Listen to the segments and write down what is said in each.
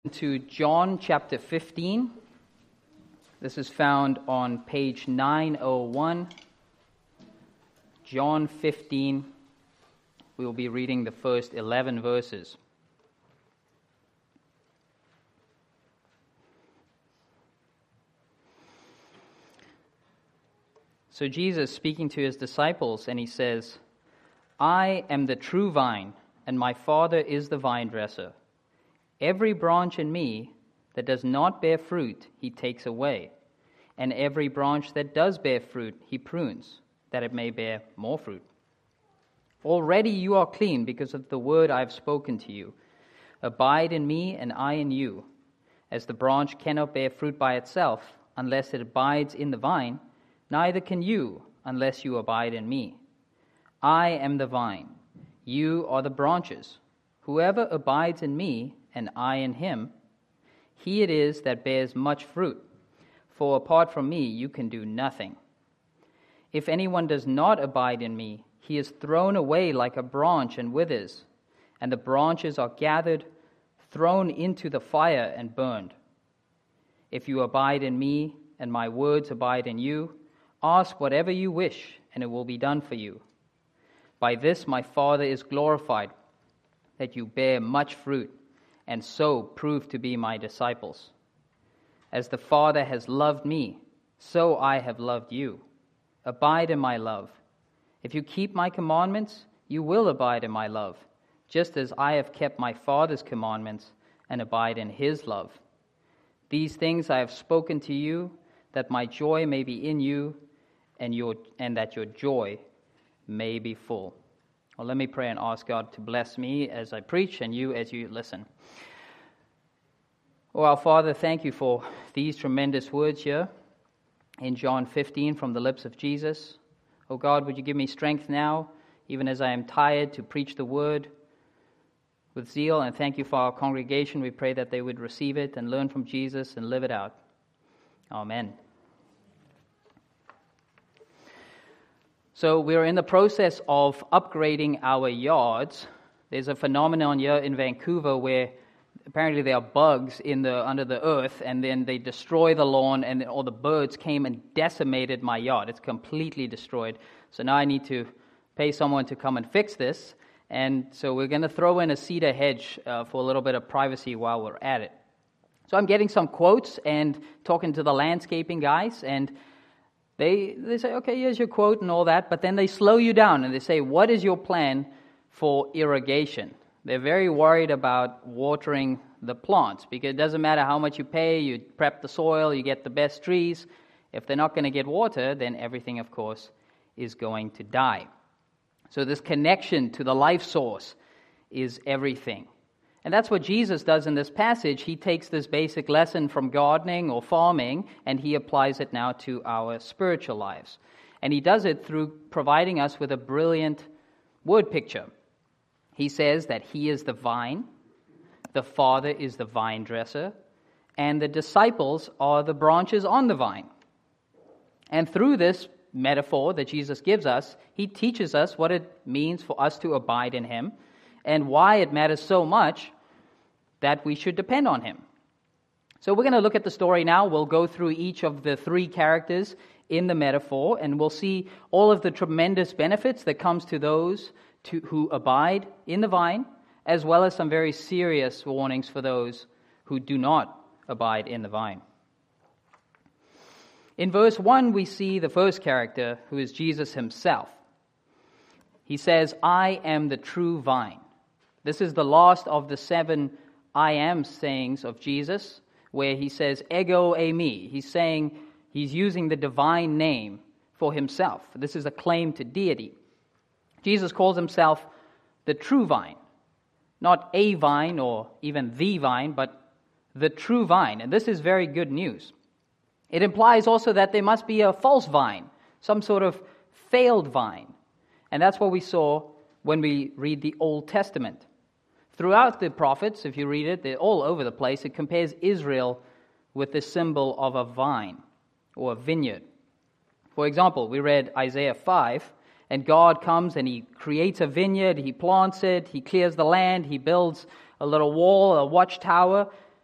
To John chapter 15. This is found on page 901. John 15. We will be reading the first 11 verses. So Jesus speaking to his disciples, and he says, "I am the true vine, and my Father is the vine dresser. Every branch in me that does not bear fruit, he takes away. And every branch that does bear fruit, he prunes, that it may bear more fruit. Already you are clean because of the word I have spoken to you. Abide in me, and I in you. As the branch cannot bear fruit by itself unless it abides in the vine, neither can you unless you abide in me. I am the vine, you are the branches. Whoever abides in me, and I in him, he it is that bears much fruit, for apart from me you can do nothing. If anyone does not abide in me, he is thrown away like a branch and withers, and the branches are gathered, thrown into the fire and burned. If you abide in me, and my words abide in you, ask whatever you wish, and it will be done for you. By this my Father is glorified, that you bear much fruit, and so prove to be my disciples. As the Father has loved me, so I have loved you. Abide in my love. If you keep my commandments, you will abide in my love, just as I have kept my Father's commandments and abide in his love. These things I have spoken to you, that my joy may be in you, and that your joy may be full." Well, let me pray and ask God to bless me as I preach and you as you listen. Oh, our Father, thank you for these tremendous words here in John 15 from the lips of Jesus. Oh God, would you give me strength now, even as I am tired, to preach the word with zeal. And thank you for our congregation. We pray that they would receive it and learn from Jesus and live it out. Amen. So we're in the process of upgrading our yards. There's a phenomenon here in Vancouver where apparently there are bugs under the earth, and then they destroy the lawn, and all the birds came and decimated my yard. It's completely destroyed. So now I need to pay someone to come and fix this. And so we're going to throw in a cedar hedge for a little bit of privacy while we're at it. So I'm getting some quotes and talking to the landscaping guys, and They say, okay, here's your quote and all that, but then they slow you down and they say, what is your plan for irrigation? They're very worried about watering the plants because it doesn't matter how much you pay, you prep the soil, you get the best trees. If they're not going to get water, then everything, of course, is going to die. So this connection to the life source is everything. And that's what Jesus does in this passage. He takes this basic lesson from gardening or farming, and he applies it now to our spiritual lives. And he does it through providing us with a brilliant word picture. He says that he is the vine, the Father is the vine dresser, and the disciples are the branches on the vine. And through this metaphor that Jesus gives us, he teaches us what it means for us to abide in him, and why it matters so much that we should depend on him. So we're going to look at the story now. We'll go through each of the three characters in the metaphor, and we'll see all of the tremendous benefits that comes to those who abide in the vine, as well as some very serious warnings for those who do not abide in the vine. In verse 1, we see the first character, who is Jesus himself. He says, "I am the true vine." This is the last of the 7 I am sayings of Jesus, where he says, ego eimi. He's using the divine name for himself. This is a claim to deity. Jesus calls himself the true vine. Not a vine or even the vine, but the true vine. And this is very good news. It implies also that there must be a false vine, some sort of failed vine. And that's what we saw when we read the Old Testament. Throughout the prophets, if you read it, they're all over the place. It compares Israel with the symbol of a vine or a vineyard. For example, we read Isaiah 5, and God comes and he creates a vineyard, he plants it, he clears the land, he builds a little wall, a watchtower,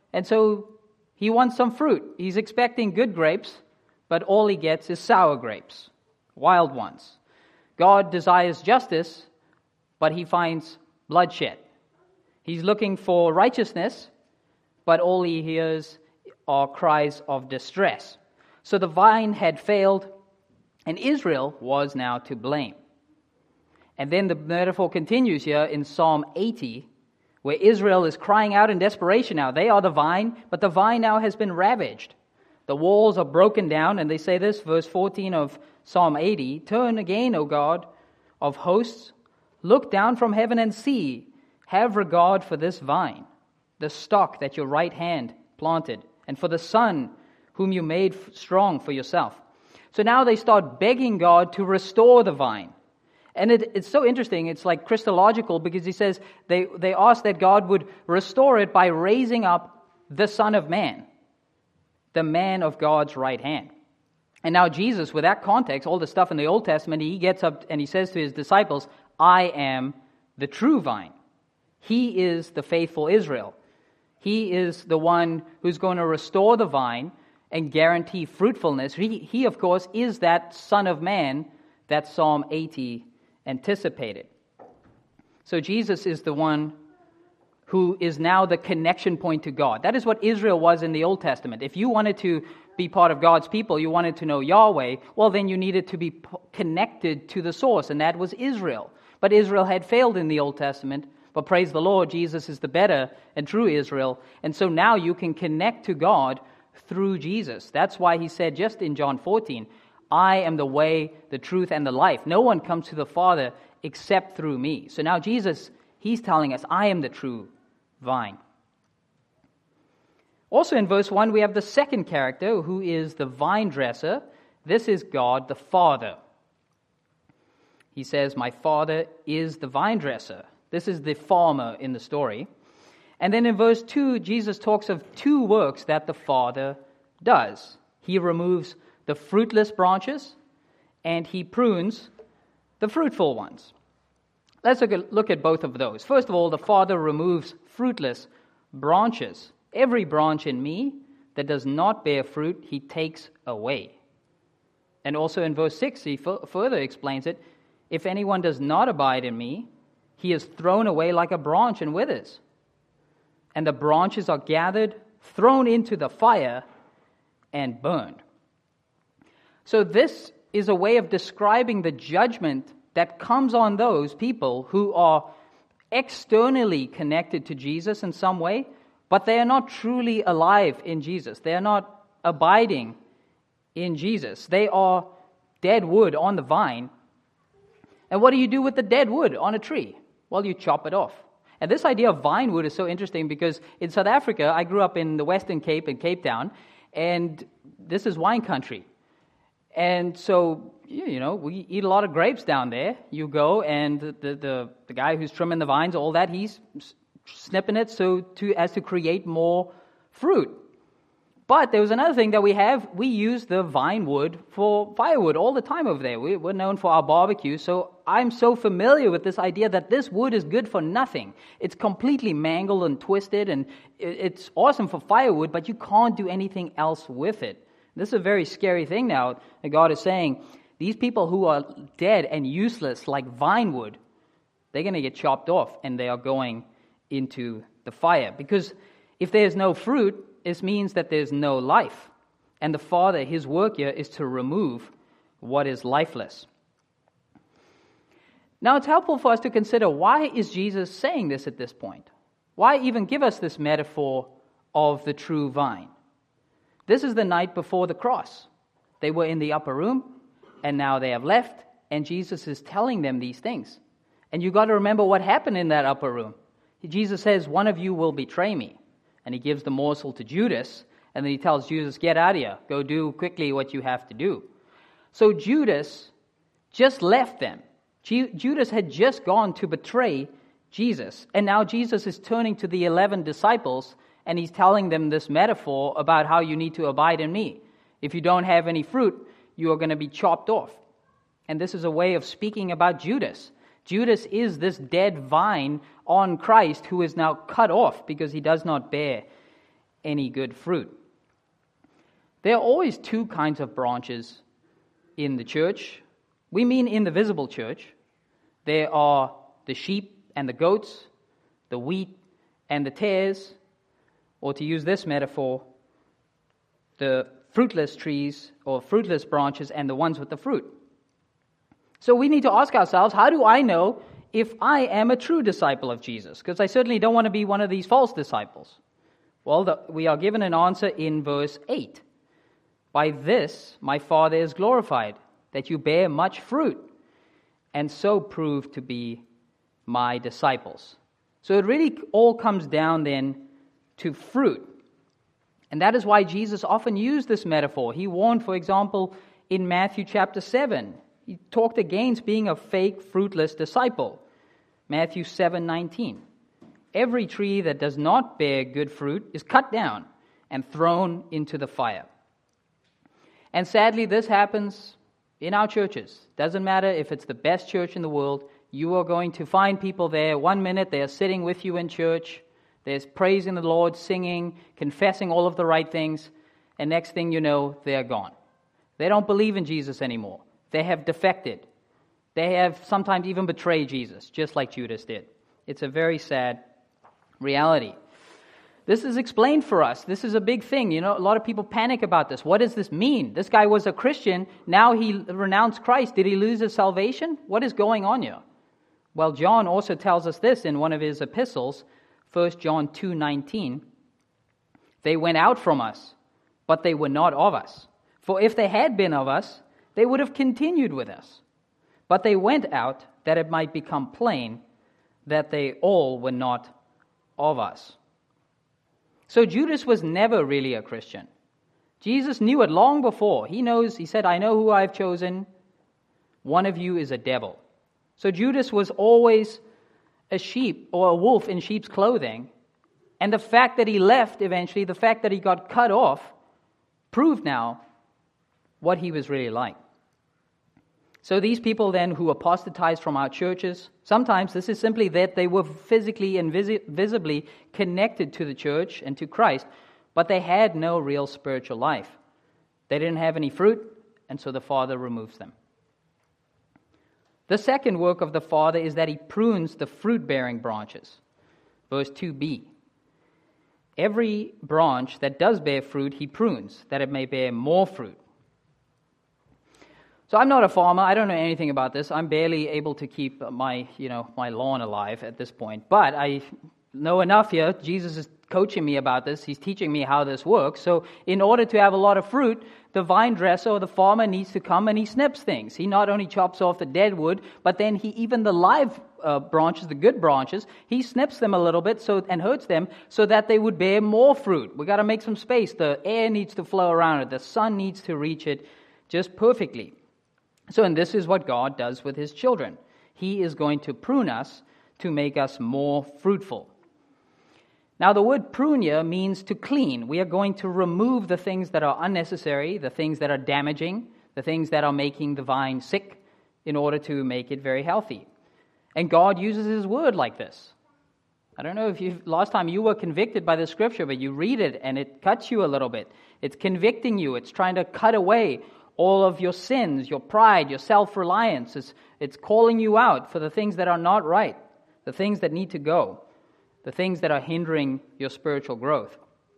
And so he wants some fruit. He's expecting good grapes, but all he gets is sour grapes, wild ones. God desires justice, but he finds bloodshed. He's looking for righteousness, but all he hears are cries of distress. So the vine had failed, and Israel was now to blame. And then the metaphor continues here in Psalm 80, where Israel is crying out in desperation now. They are the vine, but the vine now has been ravaged. The walls are broken down, and they say this, verse 14 of Psalm 80, "Turn again, O God of hosts, look down from heaven and see, have regard for this vine, the stock that your right hand planted, and for the son whom you made strong for yourself." So now they start begging God to restore the vine. And it's so interesting, it's like Christological, because he says they ask that God would restore it by raising up the Son of Man, the man of God's right hand. And now Jesus, with that context, all the stuff in the Old Testament, he gets up and he says to his disciples, "I am the true vine." He is the faithful Israel. He is the one who's going to restore the vine and guarantee fruitfulness. He, of course, is that Son of Man that Psalm 80 anticipated. So Jesus is the one who is now the connection point to God. That is what Israel was in the Old Testament. If you wanted to be part of God's people, you wanted to know Yahweh, well, then you needed to be connected to the source, and that was Israel. But Israel had failed in the Old Testament. But praise the Lord, Jesus is the better and true Israel. And so now you can connect to God through Jesus. That's why he said just in John 14, "I am the way, the truth, and the life. No one comes to the Father except through me." So now Jesus, he's telling us, "I am the true vine." Also in verse 1, we have the second character who is the vine dresser. This is God the Father. He says, "My Father is the vine dresser." This is the farmer in the story. And then in verse 2, Jesus talks of two works that the Father does. He removes the fruitless branches, and he prunes the fruitful ones. Let's look at both of those. First of all, the Father removes fruitless branches. "Every branch in me that does not bear fruit, he takes away." And also in verse 6, he further explains it. "If anyone does not abide in me, he is thrown away like a branch and withers. And the branches are gathered, thrown into the fire, and burned." So this is a way of describing the judgment that comes on those people who are externally connected to Jesus in some way, but they are not truly alive in Jesus. They are not abiding in Jesus. They are dead wood on the vine. And what do you do with the dead wood on a tree? Well, you chop it off. And this idea of vine wood is so interesting because in South Africa, I grew up in the Western Cape in Cape Town, and this is wine country. And so, we eat a lot of grapes down there. You go, and the guy who's trimming the vines, all that, he's snipping it as to create more fruit. But there was another thing that we have. We use the vine wood for firewood all the time over there. We're known for our barbecue, so I'm so familiar with this idea that this wood is good for nothing. It's completely mangled and twisted, and it's awesome for firewood, but you can't do anything else with it. This is a very scary thing now that God is saying. These people who are dead and useless like vine wood, they're going to get chopped off, and they are going into the fire. Because if there's no fruit, it means that there's no life. And the Father, his work here is to remove what is lifeless. Now it's helpful for us to consider, why is Jesus saying this at this point? Why even give us this metaphor of the true vine? This is the night before the cross. They were in the upper room, and now they have left, and Jesus is telling them these things. And you got to remember what happened in that upper room. Jesus says, "One of you will betray me." And he gives the morsel to Judas, and then he tells Judas, "Get out of here. Go do quickly what you have to do." So Judas just left them. Judas had just gone to betray Jesus. And now Jesus is turning to the 11 disciples, and he's telling them this metaphor about how you need to abide in me. If you don't have any fruit, you are going to be chopped off. And this is a way of speaking about Judas. Judas is this dead vine on Christ who is now cut off because he does not bear any good fruit. There are always two kinds of branches in the church. We mean in the visible church. There are the sheep and the goats, the wheat and the tares, or to use this metaphor, the fruitless trees or fruitless branches and the ones with the fruit. So we need to ask ourselves, how do I know if I am a true disciple of Jesus? Because I certainly don't want to be one of these false disciples. Well, we are given an answer in verse 8. By this my Father is glorified, that you bear much fruit, and so prove to be my disciples. So it really all comes down then to fruit. And that is why Jesus often used this metaphor. He warned, for example, in Matthew chapter 7, he talked against being a fake, fruitless disciple. Matthew 7:19. Every tree that does not bear good fruit is cut down and thrown into the fire. And sadly, this happens in our churches. Doesn't matter if it's the best church in the world, you are going to find people there. 1 minute they are sitting with you in church, there's praising the Lord, singing, confessing all of the right things, and next thing you know, they're gone. They don't believe in Jesus anymore. They have defected. They have sometimes even betrayed Jesus, just like Judas did. It's a very sad reality. This is explained for us. This is a big thing. You know, a lot of people panic about this. What does this mean? This guy was a Christian. Now he renounced Christ. Did he lose his salvation? What is going on here? Well, John also tells us this in one of his epistles, 1 John 2:19. They went out from us, but they were not of us. For if they had been of us, they would have continued with us. But they went out that it might become plain that they all were not of us. So Judas was never really a Christian. Jesus knew it long before. He said, I know who I've chosen. One of you is a devil. So Judas was always a sheep or a wolf in sheep's clothing. And the fact that he left eventually, the fact that he got cut off, proved now what he was really like. So these people then who apostatized from our churches, sometimes this is simply that they were physically and visibly connected to the church and to Christ, but they had no real spiritual life. They didn't have any fruit, and so the Father removes them. The second work of the Father is that he prunes the fruit-bearing branches. Verse 2b. Every branch that does bear fruit, he prunes, that it may bear more fruit. So I'm not a farmer. I don't know anything about this. I'm barely able to keep my lawn alive at this point. But I know enough here. Jesus is coaching me about this. He's teaching me how this works. So in order to have a lot of fruit, the vine dresser or the farmer needs to come and he snips things. He not only chops off the dead wood, but then even the live branches, the good branches, he snips them a little bit and hurts them so that they would bear more fruit. We got to make some space. The air needs to flow around it. The sun needs to reach it just perfectly. So, and this is what God does with his children. He is going to prune us to make us more fruitful. Now, the word prune here means to clean. We are going to remove the things that are unnecessary, the things that are damaging, the things that are making the vine sick in order to make it very healthy. And God uses his word like this. I don't know if last time you were convicted by the scripture, but you read it and it cuts you a little bit. It's convicting you. It's trying to cut away all of your sins, your pride, your self-reliance. It's calling you out for the things that are not right, the things that need to go, the things that are hindering your spiritual growth.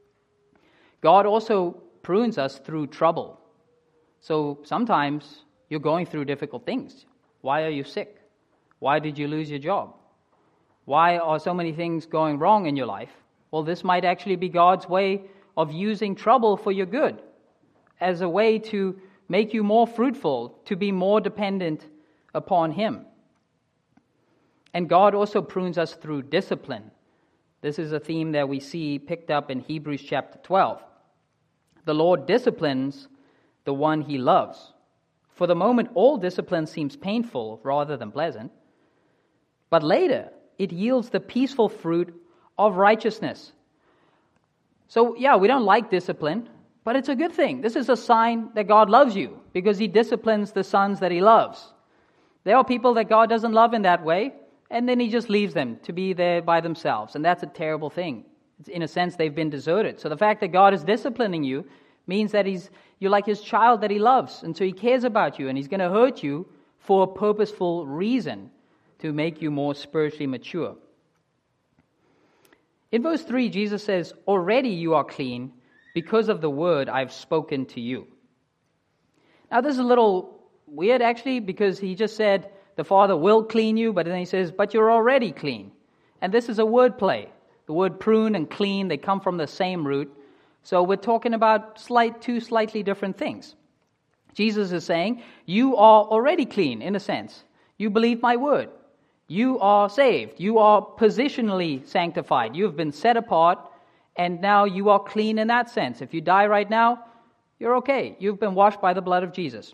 God also prunes us through trouble. So sometimes you're going through difficult things. Why are you sick? Why did you lose your job? Why are so many things going wrong in your life? Well, this might actually be God's way of using trouble for your good, as a way to make you more fruitful, to be more dependent upon him. And God also prunes us through discipline. This is a theme that we see picked up in Hebrews chapter 12. The Lord disciplines the one he loves. For the moment, all discipline seems painful rather than pleasant, but later it yields the peaceful fruit of righteousness. So, we don't like discipline, but it's a good thing. This is a sign that God loves you because he disciplines the sons that he loves. There are people that God doesn't love in that way, and then he just leaves them to be there by themselves, and that's a terrible thing. In a sense, they've been deserted. So the fact that God is disciplining you means that you're like his child that he loves, and so he cares about you, and he's going to hurt you for a purposeful reason to make you more spiritually mature. In verse 3, Jesus says, "Already you are clean because of the word I've spoken to you." Now this is a little weird actually, because he just said the Father will clean you, but then he says, "But you're already clean." And this is a word play. The word prune and clean, they come from the same root. So we're talking about two slightly different things. Jesus is saying, you are already clean in a sense. You believe my word. You are saved. You are positionally sanctified. You have been set apart, and now you are clean in that sense. If you die right now, you're okay. You've been washed by the blood of Jesus.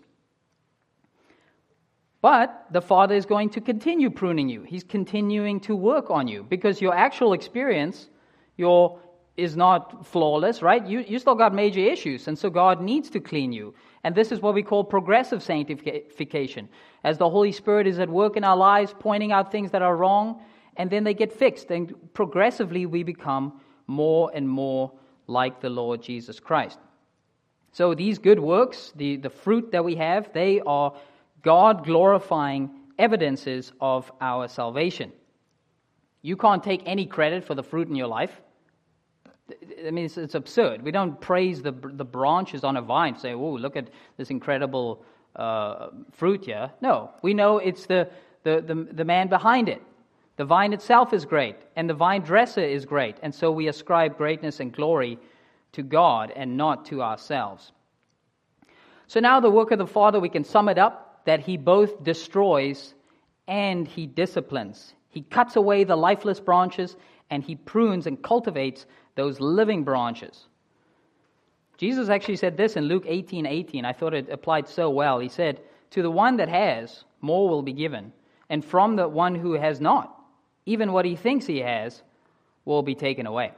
But the Father is going to continue pruning you. He's continuing to work on you, because your actual experience is not flawless, right? You still got major issues, and so God needs to clean you. And this is what we call progressive sanctification. As the Holy Spirit is at work in our lives, pointing out things that are wrong, and then they get fixed. And progressively we become more and more like the Lord Jesus Christ. So these good works, the fruit that we have, they are God-glorifying evidences of our salvation. You can't take any credit for the fruit in your life. I mean, it's absurd. We don't praise the branches on a vine, say, "Oh, look at this incredible fruit here." No, we know it's the man behind it. The vine itself is great, and the vine dresser is great, and so we ascribe greatness and glory to God and not to ourselves. So now the work of the Father, we can sum it up that he both destroys and he disciplines. He cuts away the lifeless branches, and he prunes and cultivates those living branches. Jesus actually said this in Luke 18:18. I thought it applied so well. He said, "To the one that has, more will be given, and from the one who has not, even what he thinks he has will be taken away."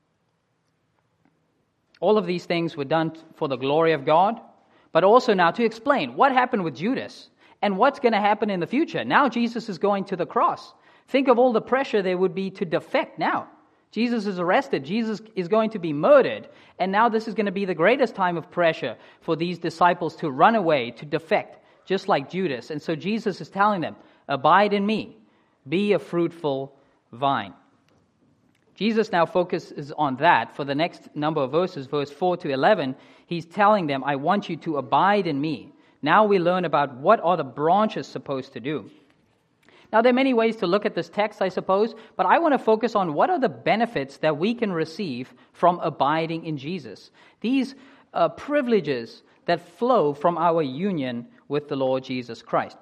All of these things were done for the glory of God, but also now to explain what happened with Judas and what's going to happen in the future. Now Jesus is going to the cross. Think of all the pressure there would be to defect now. Jesus is arrested. Jesus is going to be murdered. And now this is going to be the greatest time of pressure for these disciples to run away, to defect, just like Judas. And so Jesus is telling them, "Abide in me. Be a fruitful vine." Jesus now focuses on that for the next number of verses, verse 4 to 11. He's telling them, "I want you to abide in me." Now we learn about what are the branches supposed to do. Now, there are many ways to look at this text, I suppose, but I want to focus on what are the benefits that we can receive from abiding in Jesus. These privileges that flow from our union with the Lord Jesus Christ.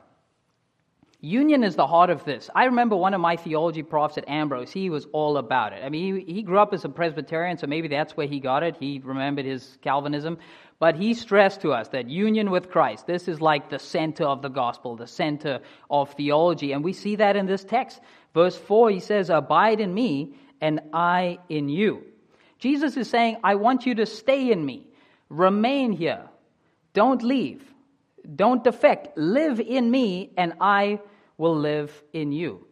Union is the heart of this. I remember one of my theology profs at Ambrose, he was all about it. I mean, he grew up as a Presbyterian, so maybe that's where he got it. He remembered his Calvinism. But he stressed to us that union with Christ, this is like the center of the gospel, the center of theology. And we see that in this text. Verse 4, he says, "Abide in me, and I in you." Jesus is saying, I want you to stay in me. Remain here. Don't leave. Don't defect. Live in me, and I will live in you.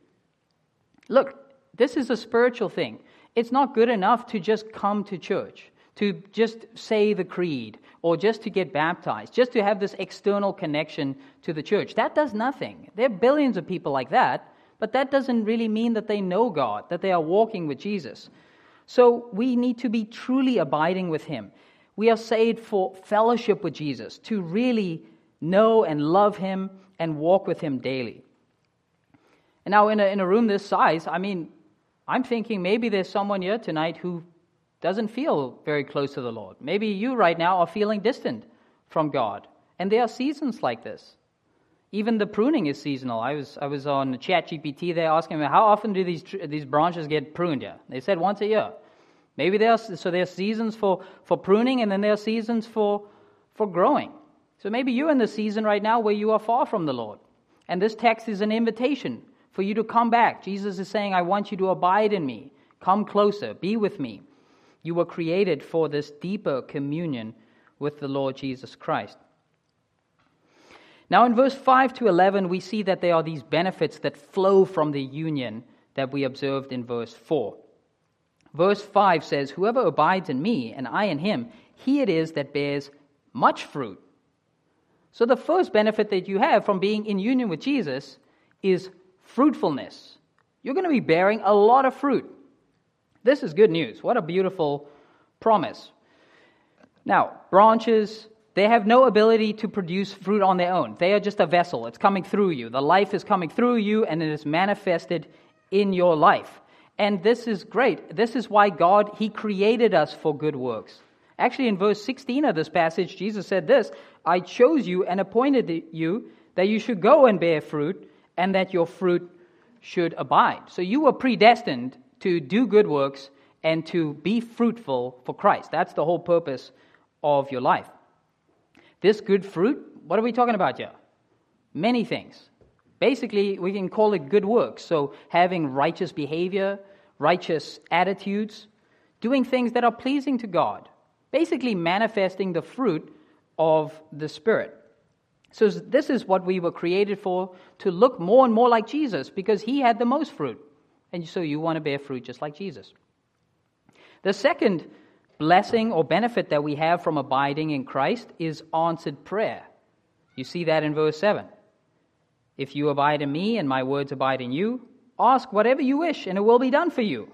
Look, this is a spiritual thing. It's not good enough to just come to church, to just say the creed, or just to get baptized, just to have this external connection to the church. That does nothing. There are billions of people like that, but that doesn't really mean that they know God, that they are walking with Jesus. So we need to be truly abiding with Him. We are saved for fellowship with Jesus, to really know and love Him and walk with Him daily. And now in a room this size, I mean, I'm thinking maybe there's someone here tonight who doesn't feel very close to the Lord. Maybe you right now are feeling distant from God. And there are seasons like this. Even the pruning is seasonal. I was on ChatGPT there asking them, how often do these branches get pruned here? They said once a year. Maybe there are seasons for pruning, and then there are seasons for growing. So maybe you're in the season right now where you are far from the Lord. And this text is an invitation for you to come back. Jesus is saying, I want you to abide in me. Come closer. Be with me. You were created for this deeper communion with the Lord Jesus Christ. Now in verse 5 to 11, we see that there are these benefits that flow from the union that we observed in verse 4. Verse 5 says, "Whoever abides in me and I in him, he it is that bears much fruit." So the first benefit that you have from being in union with Jesus is fruitfulness. You're going to be bearing a lot of fruit. This is good news. What a beautiful promise. Now, branches, they have no ability to produce fruit on their own. They are just a vessel. It's coming through you. The life is coming through you, and it is manifested in your life. And this is great. This is why God, He created us for good works. Actually, in verse 16 of this passage, Jesus said this, "I chose you and appointed you that you should go and bear fruit, and that your fruit should abide." So you were predestined to do good works and to be fruitful for Christ. That's the whole purpose of your life. This good fruit, what are we talking about here? Many things. Basically, we can call it good works. So having righteous behavior, righteous attitudes, doing things that are pleasing to God. Basically manifesting the fruit of the Spirit. So this is what we were created for, to look more and more like Jesus, because He had the most fruit. And so you want to bear fruit just like Jesus. The second blessing or benefit that we have from abiding in Christ is answered prayer. You see that in verse 7. "If you abide in me and my words abide in you, ask whatever you wish and it will be done for you."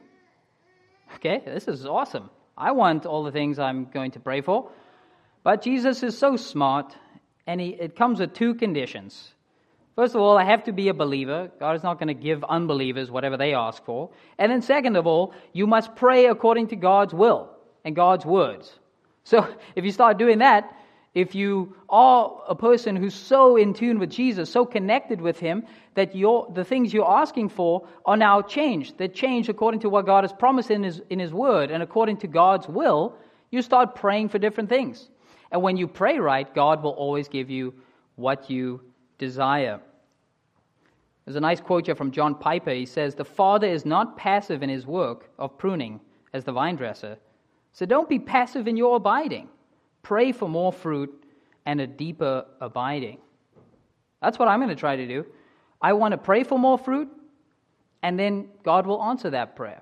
Okay, this is awesome. I want all the things I'm going to pray for. But Jesus is so smart, and it comes with two conditions. First of all, I have to be a believer. God is not going to give unbelievers whatever they ask for. And then second of all, you must pray according to God's will and God's words. So if you start doing that, if you are a person who's so in tune with Jesus, so connected with Him, that the things you're asking for are now changed. They're changed according to what God has promised in His Word and according to God's will, you start praying for different things. And when you pray right, God will always give you what you desire. There's a nice quote here from John Piper. He says, "The Father is not passive in His work of pruning as the vine dresser. So don't be passive in your abiding. Pray for more fruit and a deeper abiding." That's what I'm going to try to do. I want to pray for more fruit, and then God will answer that prayer.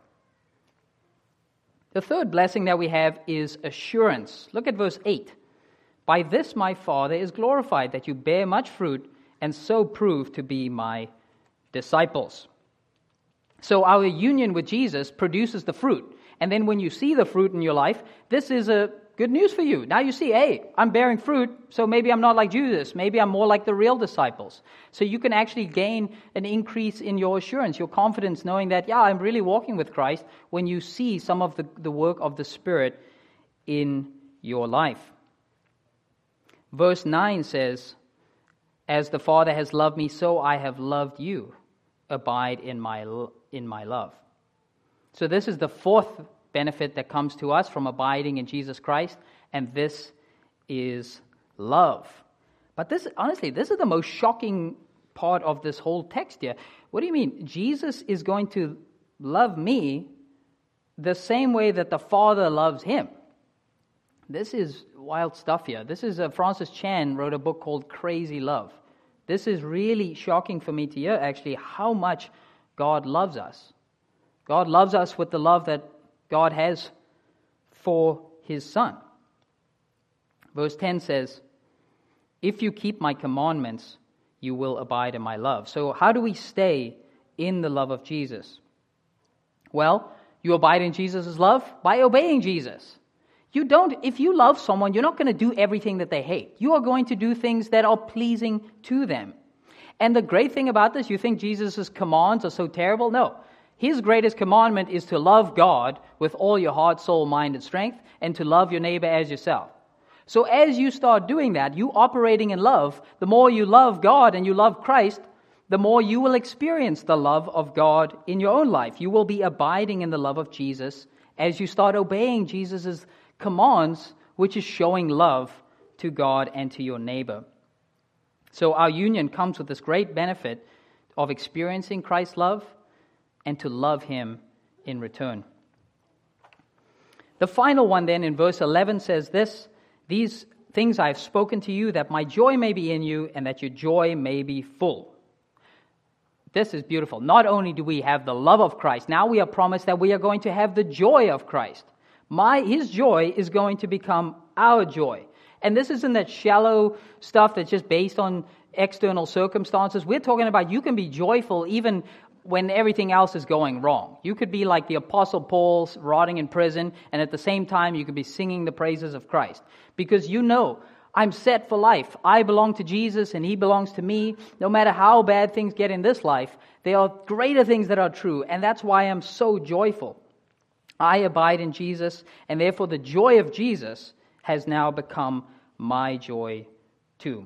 The third blessing that we have is assurance. Look at verse 8. "By this my Father is glorified, that you bear much fruit, and so prove to be my disciples." So our union with Jesus produces the fruit. And then when you see the fruit in your life, this is a good news for you. Now you see, hey, I'm bearing fruit, so maybe I'm not like Judas. Maybe I'm more like the real disciples. So you can actually gain an increase in your assurance, your confidence, knowing that, yeah, I'm really walking with Christ when you see some of the work of the Spirit in your life. Verse 9 says, "As the Father has loved me, so I have loved you. Abide in my love." So this is the fourth benefit that comes to us from abiding in Jesus Christ, and this is love. But this is the most shocking part of this whole text here. What do you mean? Jesus is going to love me the same way that the Father loves Him. This is wild stuff here. This is Francis Chan wrote a book called Crazy Love. This is really shocking for me to hear, actually, how much God loves us. God loves us with the love that God has for His Son. Verse 10 says, "If you keep my commandments, you will abide in my love." So how do we stay in the love of Jesus? Well, you abide in Jesus' love by obeying Jesus. If you love someone, you're not going to do everything that they hate. You are going to do things that are pleasing to them. And the great thing about this, you think Jesus' commands are so terrible? No. His greatest commandment is to love God with all your heart, soul, mind, and strength, and to love your neighbor as yourself. So as you start doing that, you operating in love, the more you love God and you love Christ, the more you will experience the love of God in your own life. You will be abiding in the love of Jesus as you start obeying Jesus' commands, which is showing love to God and to your neighbor. So our union comes with this great benefit of experiencing Christ's love and to love Him in return. The final one then in verse 11 says this, "These things I have spoken to you, that my joy may be in you and that your joy may be full." this is beautiful. Not only do we have the love of Christ, now we are promised that we are going to have the joy of Christ. His joy is going to become our joy. And this isn't that shallow stuff that's just based on external circumstances. We're talking about you can be joyful even when everything else is going wrong. You could be like the Apostle Paul rotting in prison, and at the same time you could be singing the praises of Christ. Because you know, I'm set for life. I belong to Jesus and He belongs to me. No matter how bad things get in this life, there are greater things that are true, and that's why I'm so joyful. I abide in Jesus, and therefore the joy of Jesus has now become my joy too.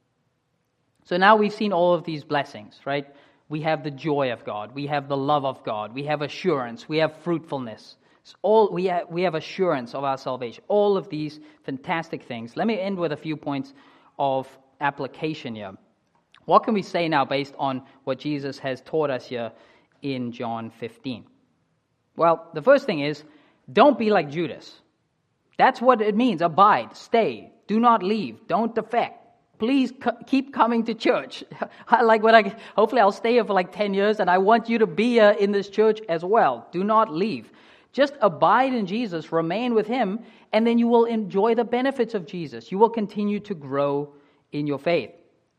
So now we've seen all of these blessings, right? We have the joy of God. We have the love of God. We have assurance. We have fruitfulness. We have assurance of our salvation. All of these fantastic things. Let me end with a few points of application here. What can we say now based on what Jesus has taught us here in John 15? Well, the first thing is, don't be like Judas. That's what it means. Abide, stay, do not leave, don't defect. Please keep coming to church. Hopefully I'll stay here for like 10 years, and I want you to be here in this church as well. Do not leave. Just abide in Jesus, remain with Him, and then you will enjoy the benefits of Jesus. You will continue to grow in your faith.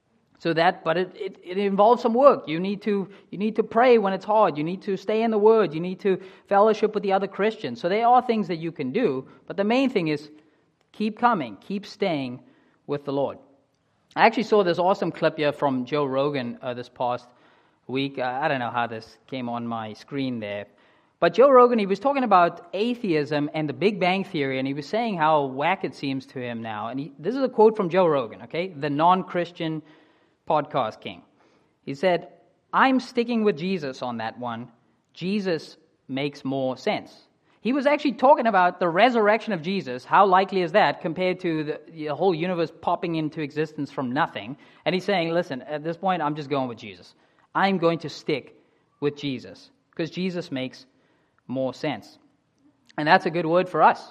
But it involves some work. You need to pray when it's hard. You need to stay in the Word. You need to fellowship with the other Christians. So there are things that you can do, but the main thing is keep coming, keep staying with the Lord. I actually saw this awesome clip here from Joe Rogan this past week. I don't know how this came on my screen there. But Joe Rogan, he was talking about atheism and the Big Bang Theory, and he was saying how whack it seems to him now. And this is a quote from Joe Rogan, okay? The non-Christian podcast king. He said, I'm sticking with Jesus on that one. Jesus makes more sense. He was actually talking about the resurrection of Jesus. How likely is that compared to the whole universe popping into existence from nothing? And he's saying, listen, at this point, I'm just going with Jesus. I'm going to stick with Jesus because Jesus makes more sense. And that's a good word for us.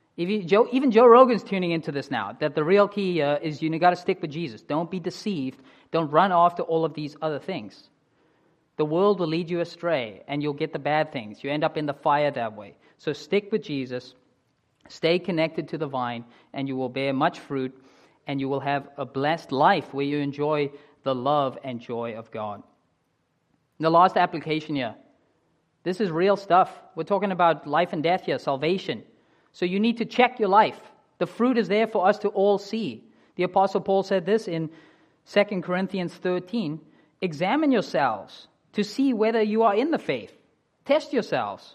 Even Joe Rogan's tuning into this now, that the real key is you got to stick with Jesus. Don't be deceived. Don't run after all of these other things. The world will lead you astray, and you'll get the bad things. You end up in the fire that way. So stick with Jesus, stay connected to the vine, and you will bear much fruit, and you will have a blessed life where you enjoy the love and joy of God. The last application here. This is real stuff. We're talking about life and death here, salvation. So you need to check your life. The fruit is there for us to all see. The Apostle Paul said this in 2 Corinthians 13. Examine yourselves to see whether you are in the faith. Test yourselves.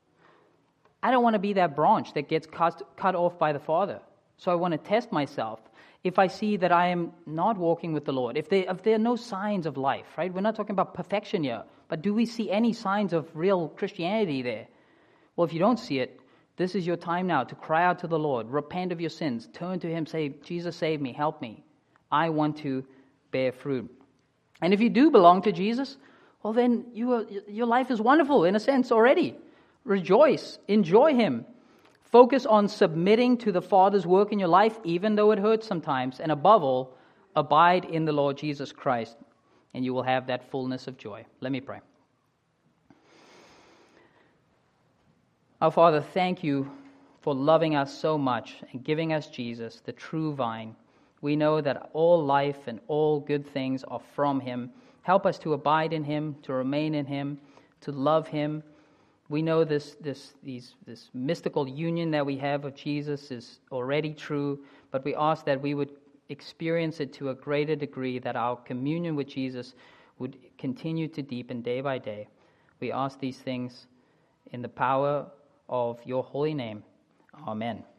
I don't want to be that branch that gets cut off by the Father. So I want to test myself. If I see that I am not walking with the Lord, if there are no signs of life, right? We're not talking about perfection here, but do we see any signs of real Christianity there? Well, if you don't see it, this is your time now to cry out to the Lord, repent of your sins, turn to Him, say, Jesus, save me, help me. I want to bear fruit. And if you do belong to Jesus, well then your life is wonderful in a sense already. Rejoice, enjoy Him. Focus on submitting to the Father's work in your life, even though it hurts sometimes. And above all, abide in the Lord Jesus Christ, and you will have that fullness of joy. Let me pray. Our Father, thank you for loving us so much and giving us Jesus, the true vine. We know that all life and all good things are from Him. Help us to abide in Him, to remain in Him, to love Him. We know this mystical union that we have of Jesus is already true, but we ask that we would experience it to a greater degree, that our communion with Jesus would continue to deepen day by day. We ask these things in the power of your holy name. Amen.